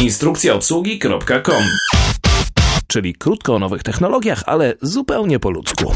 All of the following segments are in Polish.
Instrukcjaobsługi.com. Czyli krótko o nowych technologiach, ale zupełnie po ludzku.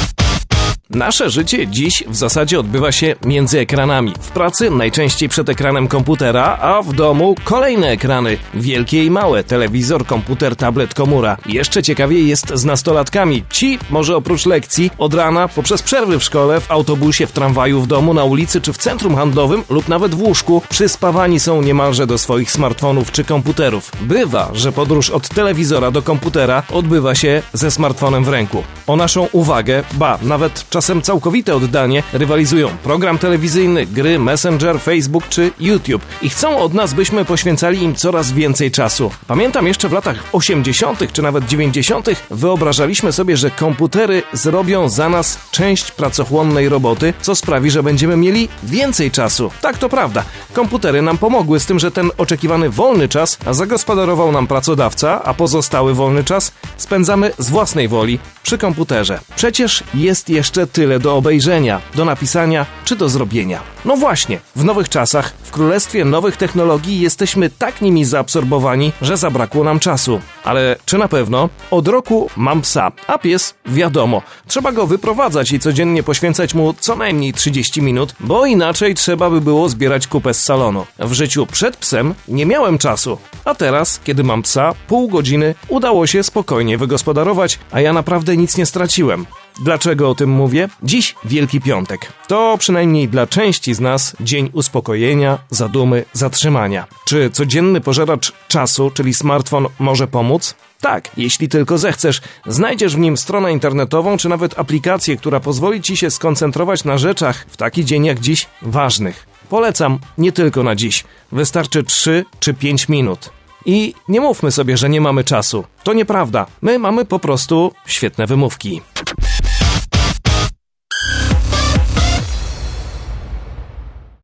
Nasze życie dziś w zasadzie odbywa się między ekranami. W pracy najczęściej przed ekranem komputera, a w domu kolejne ekrany. Wielkie i małe, telewizor, komputer, tablet, komóra. Jeszcze ciekawiej jest z nastolatkami. Ci, może oprócz lekcji, od rana, poprzez przerwy w szkole, w autobusie, w tramwaju, w domu, na ulicy czy w centrum handlowym lub nawet w łóżku, przyspawani są niemalże do swoich smartfonów czy komputerów. Bywa, że podróż od telewizora do komputera odbywa się ze smartfonem w ręku. O naszą uwagę, nawet czasem całkowite oddanie rywalizują program telewizyjny, gry, Messenger, Facebook czy YouTube i chcą od nas, byśmy poświęcali im coraz więcej czasu. Pamiętam jeszcze w latach 80. czy nawet 90. wyobrażaliśmy sobie, że komputery zrobią za nas część pracochłonnej roboty, co sprawi, że będziemy mieli więcej czasu. Tak, to prawda. Komputery nam pomogły z tym, że ten oczekiwany wolny czas zagospodarował nam pracodawca, a pozostały wolny czas spędzamy z własnej woli przy komputerze. Przecież jest jeszcze tyle do obejrzenia, do napisania czy do zrobienia. No właśnie, w nowych czasach, w królestwie nowych technologii jesteśmy tak nimi zaabsorbowani, że zabrakło nam czasu. Ale czy na pewno? Od roku mam psa, a pies wiadomo, trzeba go wyprowadzać i codziennie poświęcać mu co najmniej 30 minut, bo inaczej trzeba by było zbierać kupę z salonu. W życiu przed psem nie miałem czasu, a teraz, kiedy mam psa, pół godziny udało się spokojnie wygospodarować, a ja naprawdę nic nie straciłem. Dlaczego o tym mówię? Dziś Wielki Piątek. To przynajmniej dla części z nas dzień uspokojenia, zadumy, zatrzymania. Czy codzienny pożeracz czasu, czyli smartfon, może pomóc? Tak, jeśli tylko zechcesz. Znajdziesz w nim stronę internetową, czy nawet aplikację, która pozwoli ci się skoncentrować na rzeczach w taki dzień jak dziś ważnych. Polecam nie tylko na dziś. Wystarczy 3 czy 5 minut. I nie mówmy sobie, że nie mamy czasu. To nieprawda. My mamy po prostu świetne wymówki.